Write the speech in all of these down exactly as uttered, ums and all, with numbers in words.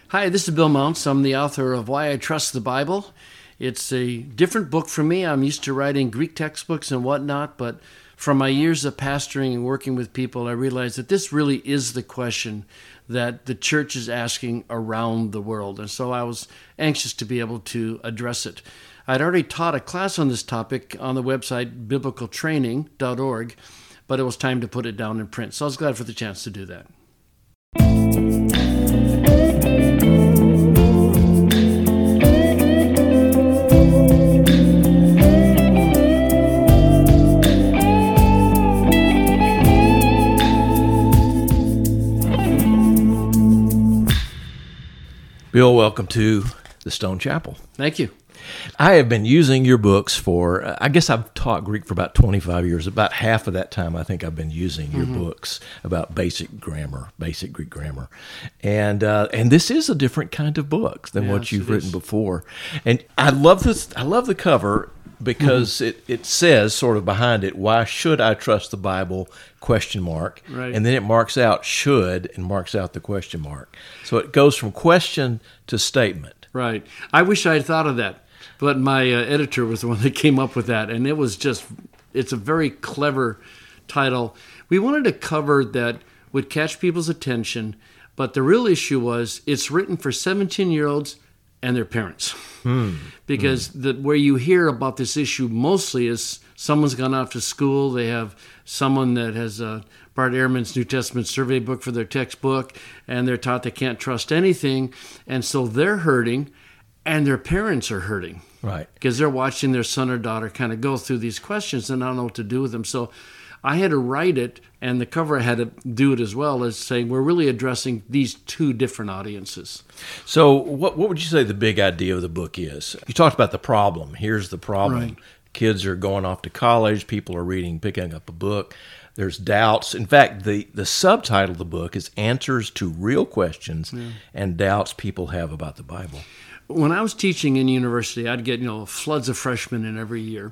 Hi, this is Bill Mounts. I'm the author of Why I Trust the Bible. It's a different book for me. I'm used to writing Greek textbooks and whatnot, but from my years of pastoring and working with people, I realized that this really is the question that the church is asking around the world. And so I was anxious to be able to address it. I'd already taught a class on this topic on the website biblical training dot org, but it was time to put it down in print. So I was glad for the chance to do that. Bill, welcome to the Stone Chapel. Thank you. I have been using your books for, uh, I guess I've taught Greek for about twenty-five years. About half of that time, I think I've been using your mm-hmm. books about basic grammar, basic Greek grammar. And uh, and this is a different kind of book than yes, what you've written is. before. And I love this. I love the cover because mm-hmm. it, it says sort of behind it, why should I trust the Bible, question mark. Right. And then it marks out should and marks out the question mark. So it goes from question to statement. Right. I wish I had thought of that. But my uh, editor was the one that came up with that, and it was just, it's a very clever title. We wanted a cover that would catch people's attention, but the real issue was it's written for seventeen-year-olds and their parents. Hmm. Because hmm. the, where you hear about this issue mostly is someone's gone off to school, they have someone that has uh, Bart Ehrman's New Testament survey book for their textbook, and they're taught they can't trust anything, and so they're hurting, and their parents are hurting. Right. Because they're watching their son or daughter kind of go through these questions and I don't know what to do with them. So I had to write it, and the cover had to do it as well, as saying we're really addressing these two different audiences. So what what would you say the big idea of the book is? You talked about the problem. Here's the problem. Right. Kids are going off to college. People are reading, picking up a book. There's doubts. In fact, the, the subtitle of the book is Answers to Real Questions yeah. and Doubts People Have About the Bible. When I was teaching in university, I'd get, you know, floods of freshmen in every year.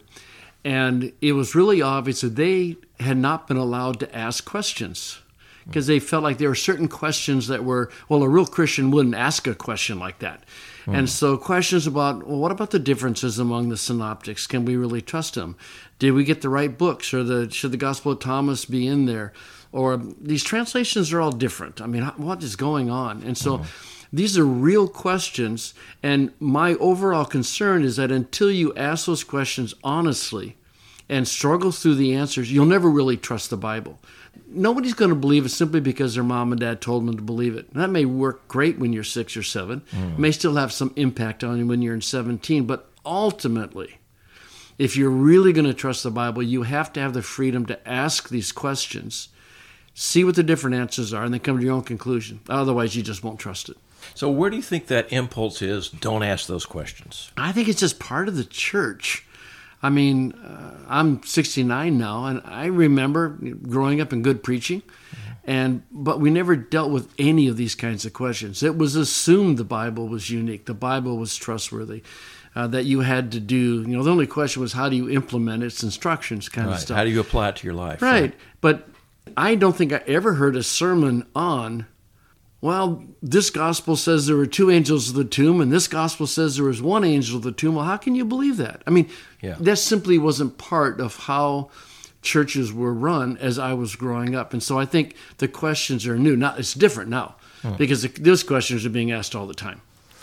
And it was really obvious that they had not been allowed to ask questions because they felt like there were certain questions that were, well, a real Christian wouldn't ask a question like that. Mm. And so questions about, well, what about the differences among the synoptics? Can we really trust them? Did we get the right books? Or the should the Gospel of Thomas be in there? Or these translations are all different. I mean, what is going on? And so... Mm. These are real questions, and my overall concern is that until you ask those questions honestly and struggle through the answers, you'll never really trust the Bible. Nobody's going to believe it simply because their mom and dad told them to believe it. And that may work great when you're six or seven. Mm. It may still have some impact on you when you're in seventeen, but ultimately, if you're really going to trust the Bible, you have to have the freedom to ask these questions, see what the different answers are, and then come to your own conclusion. Otherwise, you just won't trust it. So where do you think that impulse is, don't ask those questions? I think it's just part of the church. I mean, uh, I'm sixty-nine now, and I remember growing up in good preaching, mm-hmm. and but we never dealt with any of these kinds of questions. It was assumed the Bible was unique, the Bible was trustworthy, uh, that you had to do, you know, the only question was how do you implement its instructions kind right. of stuff. How do you apply it to your life? Right. right, but I don't think I ever heard a sermon on, well, this gospel says there were two angels of the tomb, and this gospel says there was one angel of the tomb. Well, how can you believe that? I mean, yeah. that simply wasn't part of how churches were run as I was growing up. And so I think the questions are new. Now, it's different now hmm. because the, those questions are being asked all the time.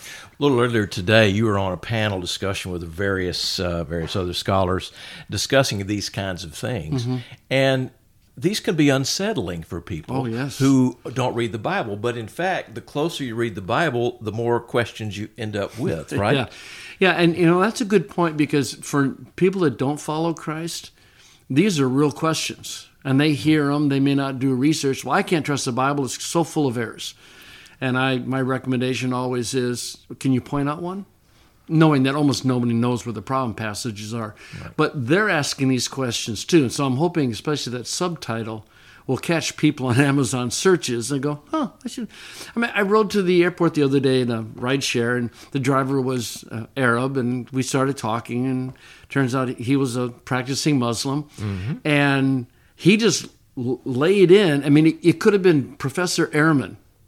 A little earlier today, you were on a panel discussion with various uh, various other scholars discussing these kinds of things. Mm-hmm. And these can be unsettling for people oh, yes. who don't read the Bible. But in fact, the closer you read the Bible, the more questions you end up with, right? yeah. yeah, and you know that's a good point because for people that don't follow Christ, these are real questions. And they hear them, they may not do research. Well, I can't trust the Bible, it's so full of errors. And I, my recommendation always is, can you point out one? Knowing that almost nobody knows where the problem passages are. Right. But they're asking these questions too. And so I'm hoping especially that subtitle will catch people on Amazon searches and go, huh, I should. I mean, I rode to the airport the other day in a rideshare, and the driver was uh, Arab, and we started talking, and turns out he was a practicing Muslim. Mm-hmm. And he just l- laid in. I mean, it, it could have been Professor Ehrman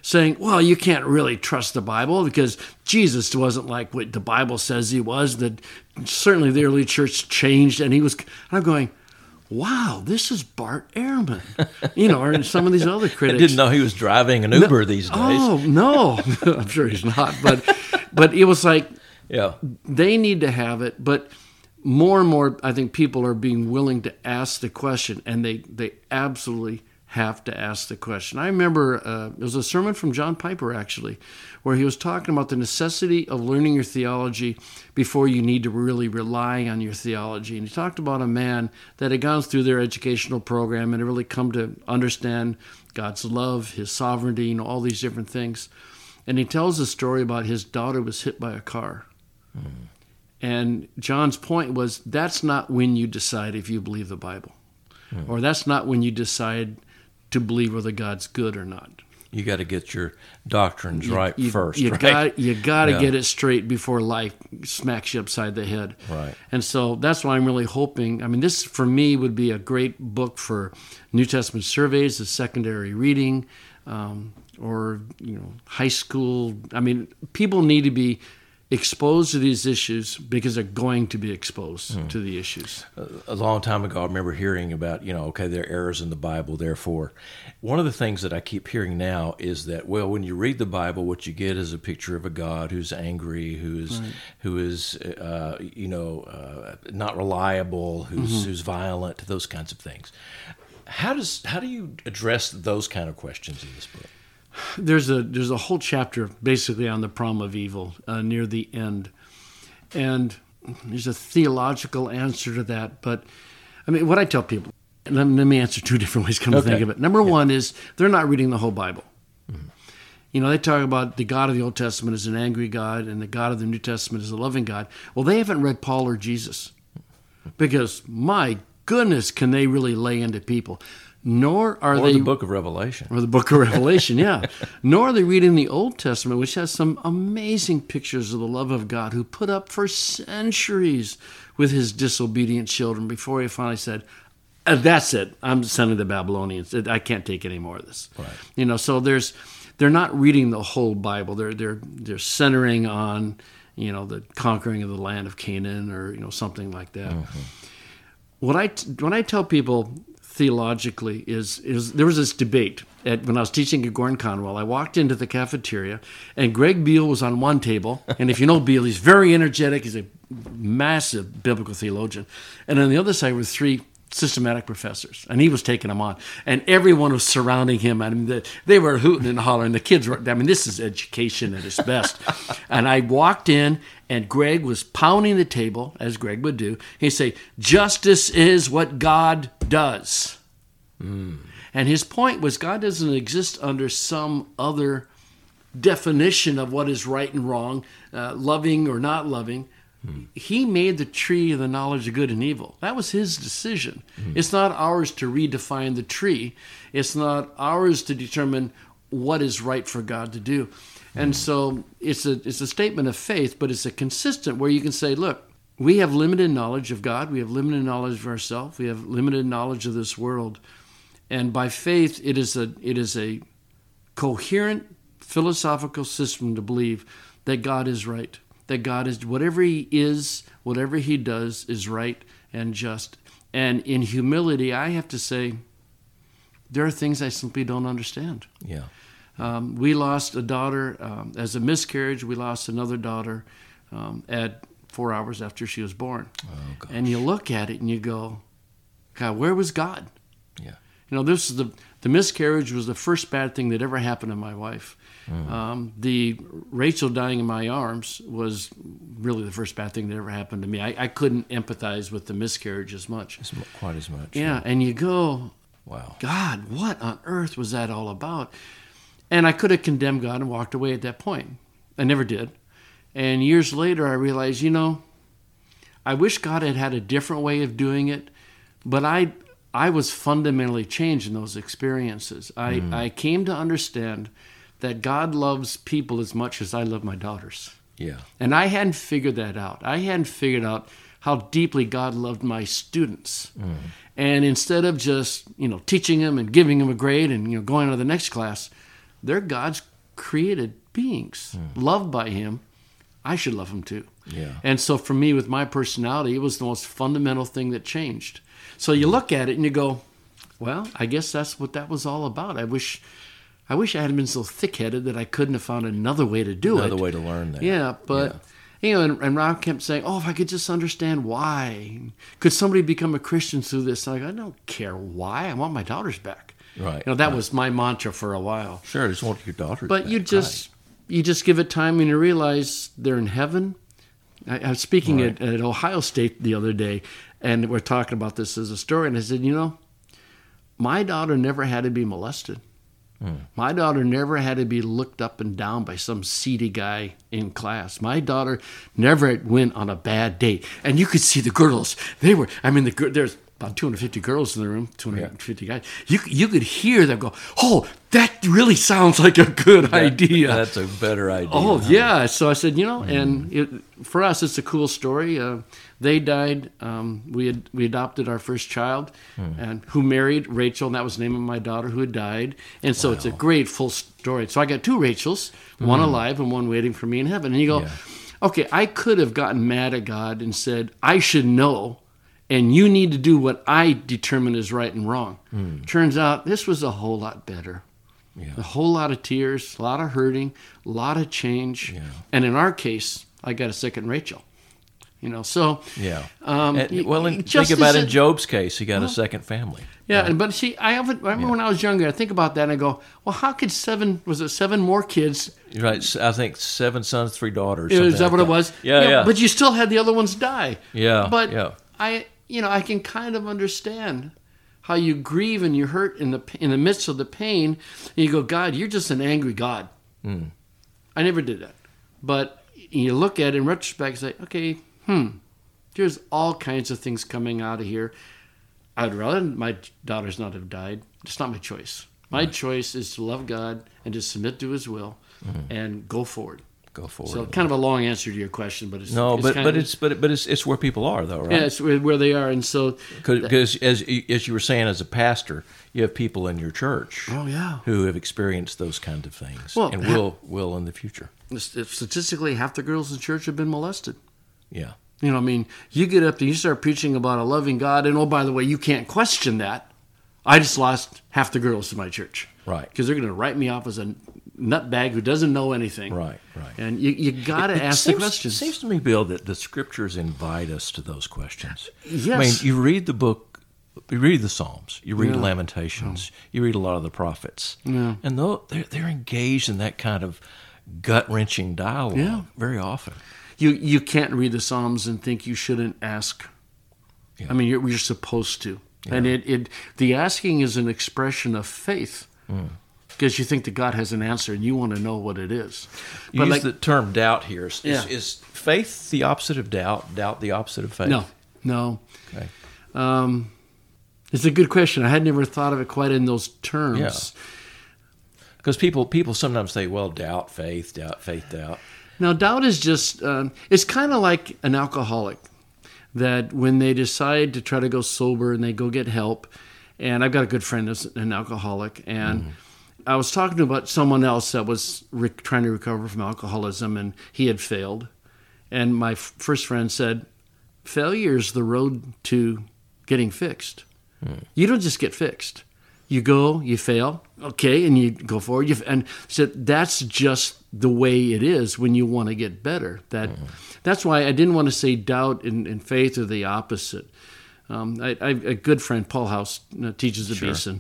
saying, well, you can't really trust the Bible because Jesus wasn't like what the Bible says he was. That certainly the early church changed, and he was. And I'm going, wow, this is Bart Ehrman, you know, or some of these other critics. I didn't know he was driving an Uber no, these days. Oh no, I'm sure he's not. But but it was like, yeah, they need to have it, but. More and more, I think people are being willing to ask the question, and they, they absolutely have to ask the question. I remember uh, it was a sermon from John Piper, actually, where he was talking about the necessity of learning your theology before you need to really rely on your theology. And he talked about a man that had gone through their educational program and had really come to understand God's love, his sovereignty, and all these different things. And he tells a story about his daughter was hit by a car. Mm. And John's point was, that's not when you decide if you believe the Bible. Hmm. Or that's not when you decide to believe whether God's good or not. You got to get your doctrines you, right you, first, you right? Got, you got to yeah. get it straight before life smacks you upside the head. Right. And so that's why I'm really hoping. I mean, this, for me, would be a great book for New Testament surveys, a secondary reading, um, or, you know, high school. I mean, people need to be exposed to these issues because they're going to be exposed mm. to the issues. A long time ago, I remember hearing about, you know, okay, there are errors in the Bible, therefore. One of the things that I keep hearing now is that, well, when you read the Bible, what you get is a picture of a God who's angry, who's, right. who is, uh, you know, uh, not reliable, who's, mm-hmm. who's violent, those kinds of things. How does how do you address those kind of questions in this book? There's a there's a whole chapter basically on the problem of evil uh, near the end, and there's a theological answer to that. But I mean, what I tell people, and let, let me answer two different ways. Come okay. to think of it, number yeah. one is they're not reading the whole Bible. Mm-hmm. You know, they talk about the God of the Old Testament is an angry God, and the God of the New Testament is a loving God. Well, they haven't read Paul or Jesus, because my goodness, can they really lay into people? Nor are or they the book of Revelation. Or the book of Revelation, yeah. Nor are they reading the Old Testament, which has some amazing pictures of the love of God who put up for centuries with his disobedient children before he finally said, uh, that's it, I'm sending the Babylonians. I can't take any more of this. Right. You know, so there's they're not reading the whole Bible. They're they're they're centering on, you know, the conquering of the land of Canaan or, you know, something like that. Mm-hmm. What I when I tell people theologically is is there was this debate at, when I was teaching at Gordon Conwell. I walked into the cafeteria and Greg Beale was on one table, and if you know Beale, he's very energetic. He's a massive biblical theologian, and on the other side were three systematic professors, and he was taking them on, and everyone was surrounding him. I mean, the, they were hooting and hollering. The kids were. I mean, this is education at its best. And I walked in, and Greg was pounding the table, as Greg would do. He'd say, "Justice is what God does." Mm. And his point was, God doesn't exist under some other definition of what is right and wrong, uh, loving or not loving. Hmm. He made the tree of the knowledge of good and evil. That was his decision. Hmm. It's not ours to redefine the tree. It's not ours to determine what is right for God to do. Hmm. And so it's a it's a statement of faith, but it's a consistent where you can say, look, we have limited knowledge of God. We have limited knowledge of ourselves. We have limited knowledge of this world. And by faith, it is a it is a coherent philosophical system to believe that God is right. That God is, whatever he is, whatever he does is right and just. And in humility, I have to say, there are things I simply don't understand. Yeah. Um, we lost a daughter um, as a miscarriage. We lost another daughter um, at four hours after she was born. Oh, gosh. And you look at it and you go, God, where was God? Yeah. You know, this is the, the miscarriage was the first bad thing that ever happened to my wife. Mm. Um, the Rachel dying in my arms was really the first bad thing that ever happened to me. I, I couldn't empathize with the miscarriage as much. As, quite as much. Yeah, yeah, and you go, wow, God, what on earth was that all about? And I could have condemned God and walked away at that point. I never did. And years later, I realized, you know, I wish God had had a different way of doing it, but I I was fundamentally changed in those experiences. I, mm. I came to understand that God loves people as much as I love my daughters. Yeah. And I hadn't figured that out. I hadn't figured out how deeply God loved my students. Mm. And instead of just, you know, teaching them and giving them a grade and, you know, going on to the next class, they're God's created beings, mm. loved by him. I should love him too. Yeah. And so for me, with my personality, it was the most fundamental thing that changed. So you look at it and you go, well, I guess that's what that was all about. I wish I wish I hadn't been so thick-headed that I couldn't have found another way to do another it. Another way to learn that. Yeah, but, yeah. you know, and, and Rob kept saying, oh, if I could just understand why. Could somebody become a Christian through this? And I go, I don't care why. I want my daughters back. Right. You know, that right. was my mantra for a while. Sure, I just want your daughters But back. you just, right. you just give it time and you realize they're in heaven. I, I was speaking right. at, at Ohio State the other day, and we're talking about this as a story, and I said, you know, my daughter never had to be molested. Hmm. My daughter never had to be looked up and down by some seedy guy in class. My daughter never went on a bad date. And you could see the girls. They were, I mean, the there's about two hundred fifty girls in the room, two hundred fifty yeah. guys. You you could hear them go, oh, that really sounds like a good that, idea. That's a better idea. Oh, huh? yeah. So I said, you know, Mm. and it, for us, it's a cool story. Uh, they died. Um, we had, we adopted our first child, mm. and who married Rachel, and that was the name of my daughter who had died. And so wow. it's a great full story. So I got two Rachels, one mm. alive and one waiting for me in heaven. And you go, yeah. okay, I could have gotten mad at God and said, I should know, and you need to do what I determine is right and wrong. Mm. Turns out this was a whole lot better. Yeah. A whole lot of tears, a lot of hurting, a lot of change. Yeah. And in our case, I got a second Rachel. You know, so... Yeah. Um, and, well, and think about in Job's case, he got well, a second family. Yeah, right? but see, I, haven't, I remember yeah. when I was younger, I think about that and I go, well, how could seven... Was it seven more kids? Right. I think seven sons, three daughters. Is that like what that. it was? Yeah, yeah, yeah. But you still had the other ones die. Yeah, But yeah. I, you know, I can kind of understand how you grieve and you hurt in the in the midst of the pain, and you go, God, you're just an angry God. Mm. I never did that. But you look at it in retrospect and say, okay, hmm, there's all kinds of things coming out of here. I'd rather my daughters not have died. It's not my choice. My right. choice is to love God and to submit to his will mm. and go forward. Go forward. So kind of a long answer to your question, but it's no, it's but kind but of, it's but but it's it's where people are though, right? Yeah, it's where they are, and so because as as you were saying, as a pastor, you have people in your church, oh yeah, who have experienced those kind of things, well, and will will in the future. Statistically, half the girls in church have been molested. Yeah, you know, I mean, you get up and you start preaching about a loving God, and oh, by the way, you can't question that. I just lost half the girls in my church, right? Because they're going to write me off as a nutbag who doesn't know anything. Right, right. And you you got to ask seems, the questions. It seems to me, Bill, that the scriptures invite us to those questions. Yes. I mean, you read the book, you read the Psalms, you read yeah. Lamentations, oh. you read a lot of the prophets. Yeah. And though they're, they're engaged in that kind of gut-wrenching dialogue yeah. very often. You you can't read the Psalms and think you shouldn't ask. Yeah. I mean, you're, you're supposed to. Yeah. And it, it the asking is an expression of faith. Mm. Because you think that God has an answer and you want to know what it is. You but use like, the term doubt here. Is, yeah. is faith the opposite of doubt? Doubt the opposite of faith? No, no. Okay. Um, it's a good question. I had never thought of it quite in those terms. Yeah. Because people, people sometimes say, well, doubt, faith, doubt, faith, doubt. Now, doubt is just, um, it's kind of like an alcoholic that when they decide to try to go sober and they go get help, and I've got a good friend that's an alcoholic, and mm. I was talking to about someone else that was re- trying to recover from alcoholism, and he had failed. And my f- first friend said, failure is the road to getting fixed. Mm. You don't just get fixed. You go, you fail, okay, and you go forward. You, and so that's just the way it is when you want to get better. That mm. That's why I didn't want to say doubt and, and faith are the opposite. Um, I, I, a good friend, Paul House, uh, teaches at Sure. Beeson.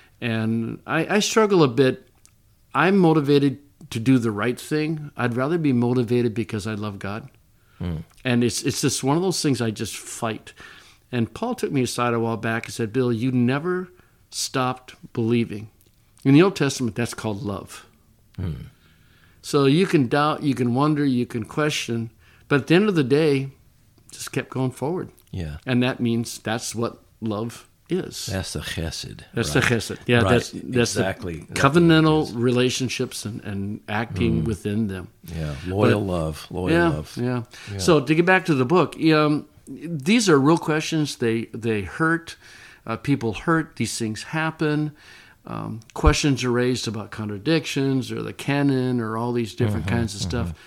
And I, I struggle a bit. I'm motivated to do the right thing. I'd rather be motivated because I love God. Mm. And it's it's just one of those things I just fight. And Paul took me aside a while back and said, Bill, you never stopped believing. In the Old Testament, that's called love. Mm. So you can doubt, you can wonder, you can question, but at the end of the day, just kept going forward. Yeah. And that means that's what love is. That's the chesed. That's right. the chesed. Yeah, right. that's that's exactly. the covenantal relationships and, and acting mm. within them. Yeah, loyal but, love, loyal yeah, love. Yeah. yeah. So to get back to the book, um, these are real questions. They they hurt. Uh, people hurt. These things happen. um, questions are raised about contradictions or the canon or all these different Mm-hmm, kinds of mm-hmm. stuff,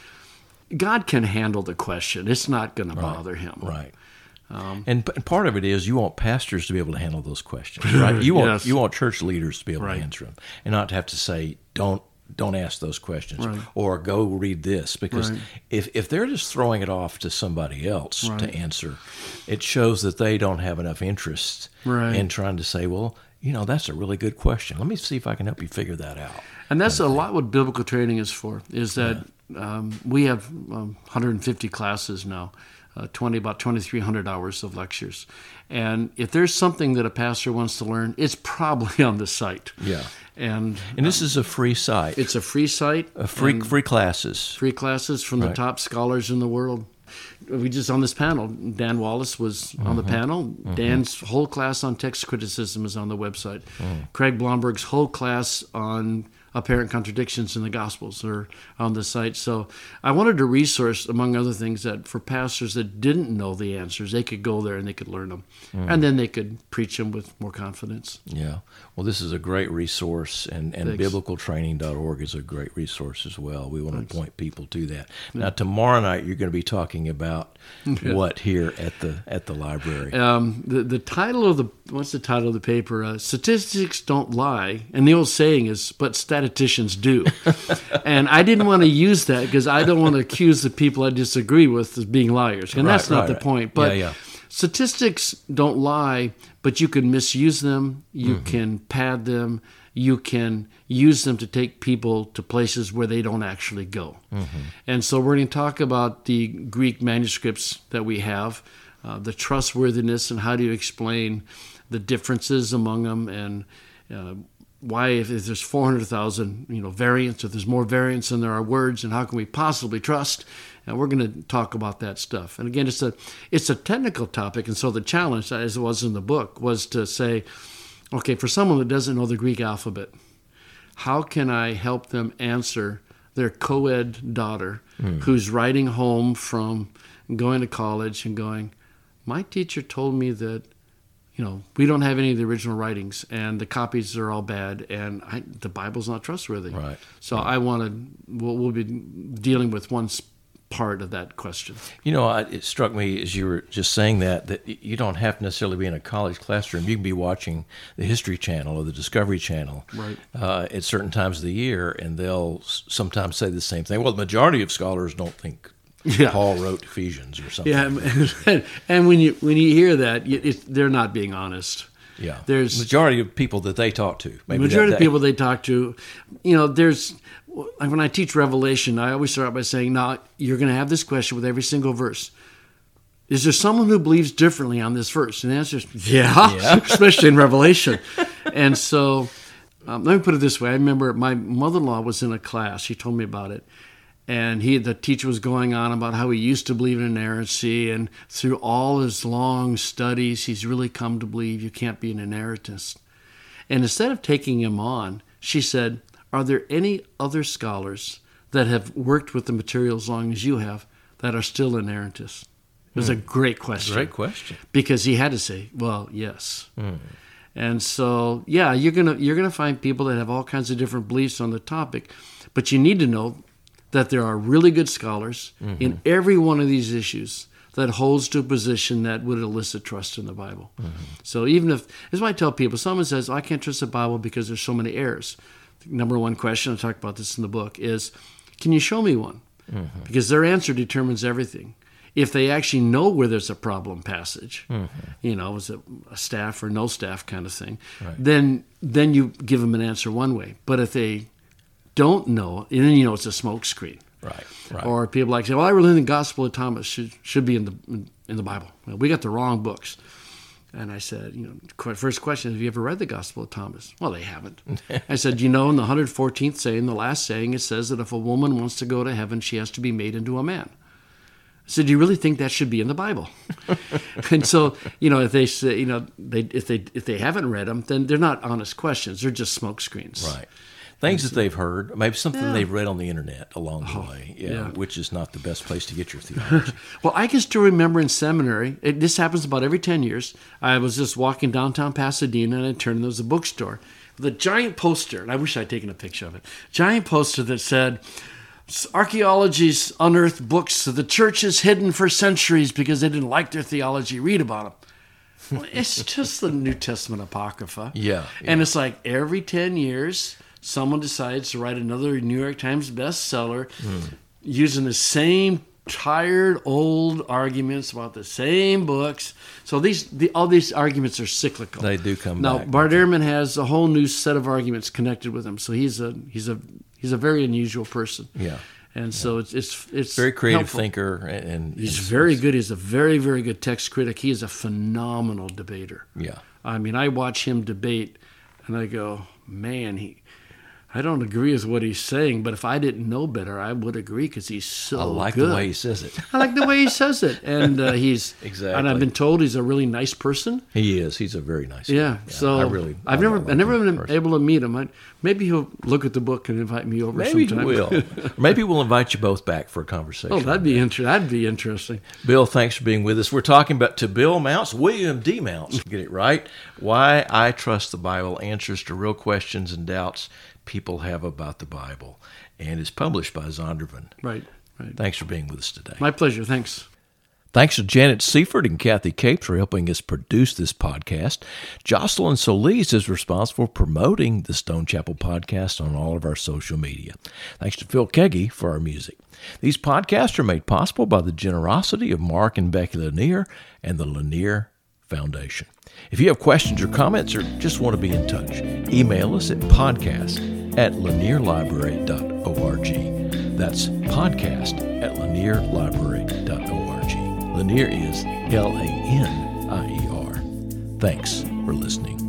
God can handle the question. It's not going to Right, bother him. Right. Um, and, and part of it is you want pastors to be able to handle those questions, right? You want Yes. you want church leaders to be able Right. to answer them, and not to have to say, "Don't don't ask those questions," Right. or "Go read this," because Right. if if they're just throwing it off to somebody else Right. to answer, it shows that they don't have enough interest Right. in trying to say, "Well, you know, that's a really good question. Let me see if I can help you figure that out." And that's a lot what biblical training is for, is that um, we have um, one hundred fifty classes now, uh, twenty about twenty-three hundred hours of lectures. And if there's something that a pastor wants to learn, it's probably on the site. Yeah. And And this is a free site. it's a free site. a free and free classes. free classes from the Right. top scholars in the world. We just on this panel, Dan Wallace was on the panel. Dan's whole class on text criticism is on the website. Craig Blomberg's whole class on apparent contradictions in the Gospels are on the site. So I wanted a resource, among other things, that for pastors that didn't know the answers, they could go there and they could learn them. And then they could preach them with more confidence. Yeah. Well, this is a great resource, and, and Thanks. biblical training dot org is a great resource as well. We want to point people to that. Now, tomorrow night, you're going to be talking about what here at the at the library? Um, the the title of the what's the title of the paper? Uh, Statistics don't lie, and the old saying is, "But statisticians do." And I didn't want to use that because I don't want to accuse the people I disagree with as being liars, and Right, that's not right, the right. point. But Yeah, yeah. statistics don't lie, but you can misuse them, you Mm-hmm. can pad them, you can use them to take people to places where they don't actually go. Mm-hmm. And so we're going to talk about the Greek manuscripts that we have, uh, the trustworthiness, and how do you explain the differences among them, and uh, why, if, if there's four hundred thousand, you know, variants, if there's more variants than there are words, and how can we possibly trust? And we're going to talk about that stuff. And again, it's a it's a technical topic, and so the challenge, as it was in the book, was to say, okay, for someone that doesn't know the Greek alphabet, how can I help them answer their co-ed daughter who's writing home from going to college and going, my teacher told me that, you know, we don't have any of the original writings, and the copies are all bad, and I, the Bible's not trustworthy. Right. So I want to, we'll, we'll be dealing with one s- part of that question. You know, I- it struck me as you were just saying that, that y- you don't have to necessarily be in a college classroom. You can be watching the History Channel or the Discovery Channel Right. uh, at certain times of the year, and they'll s- sometimes say the same thing. Well, the majority of scholars don't think Yeah. Paul wrote Ephesians or something. Yeah, and, and when you when you hear that, you- it, they're not being honest. Yeah. There's- majority of people that they talk to. The Maybe majority that of day. people they talk to, you know, there's, like when I teach Revelation, I always start out by saying, now, you're going to have this question with every single verse. Is there someone who believes differently on this verse? And the answer is, yeah, Yeah. especially in Revelation. And so, um, let me put it this way. I remember my mother-in-law was in a class. She told me about it. And he, the teacher was going on about how he used to believe in inerrancy, and through all his long studies, he's really come to believe you can't be an inerrantist. And instead of taking him on, she said, are there any other scholars that have worked with the material as long as you have that are still inerrantists? It was a great question. Great question. Because he had to say, well, yes. And so, yeah, you're gonna you're gonna find people that have all kinds of different beliefs on the topic, but you need to know that there are really good scholars in every one of these issues that holds to a position that would elicit trust in the Bible. So even if, this is why I tell people, someone says, oh, I can't trust the Bible because there's so many errors. Number one question, I talk about this in the book, is, can you show me one? Because their answer determines everything. If they actually know where there's a problem passage, you know, is it a staff or no staff kind of thing, then then you give them an answer one way. But if they don't know, and then you know it's a smoke screen. Right, right. Or people like say, well, I really think the Gospel of Thomas should should be in the in, in the Bible. Well, we got the wrong books. And I said, you know, qu- first question, have you ever read the Gospel of Thomas? Well, they haven't. I said, you know, in the one hundred fourteenth saying, the last saying, it says that if a woman wants to go to heaven, she has to be made into a man. I said, do you really think that should be in the Bible? And so, you know, if they say, you know, they if they if they haven't read them, then they're not honest questions. They're just smoke screens. Right. Things that they've heard, maybe something Yeah. they've read on the internet along the Oh, way, yeah, yeah. which is not the best place to get your theology. Well, I can still remember in seminary, it, this happens about every ten years. I was just walking downtown Pasadena, and I turned, there was a bookstore. with a giant poster, and I wish I'd taken a picture of it. Giant poster that said, "Archaeology's unearthed books that the church has hidden for centuries because they didn't like their theology. Read about them." Well, it's just the New Testament Apocrypha. Yeah, yeah. And it's like every ten years, someone decides to write another New York Times bestseller mm. using the same tired old arguments about the same books. So these the, all these arguments are cyclical. They do come now, back. Now, Bart Ehrman has a whole new set of arguments connected with him. So he's a he's a he's a very unusual person. Yeah. And yeah. so it's it's it's very creative helpful. thinker, and, and he's and, very good. He's a very very good text critic. He is a phenomenal debater. Yeah, I mean, I watch him debate, and I go, man, he. I don't agree with what he's saying, but if I didn't know better, I would agree because he's so I like good. the way he says it. I like the way he says it, and uh, he's exactly. And I've been told he's a really nice person. He is. He's a very nice. Yeah. guy. yeah so I really. I've I never, like I've never been person. able to meet him. I, maybe he'll look at the book and invite me over. Maybe sometime. he will. Maybe we'll invite you both back for a conversation. Oh, that'd be interesting. That'd be interesting. Bill, thanks for being with us. We're talking about to Bill Mounce, William D. Mounce. Get it right. Why I Trust the Bible: Answers to Real Questions and Doubts People Have About the Bible, and it's published by Zondervan. Right, right. Thanks for being with us today. My pleasure. Thanks. Thanks to Janet Seifert and Kathy Capes for helping us produce this podcast. Jocelyn Solis is responsible for promoting the Stone Chapel podcast on all of our social media. Thanks to Phil Keggy for our music. These podcasts are made possible by the generosity of Mark and Becky Lanier and the Lanier Foundation. If you have questions or comments or just want to be in touch, email us at podcast at lanier library dot org. That's podcast at lanier library dot org. Lanier is L A N I E R. Thanks for listening.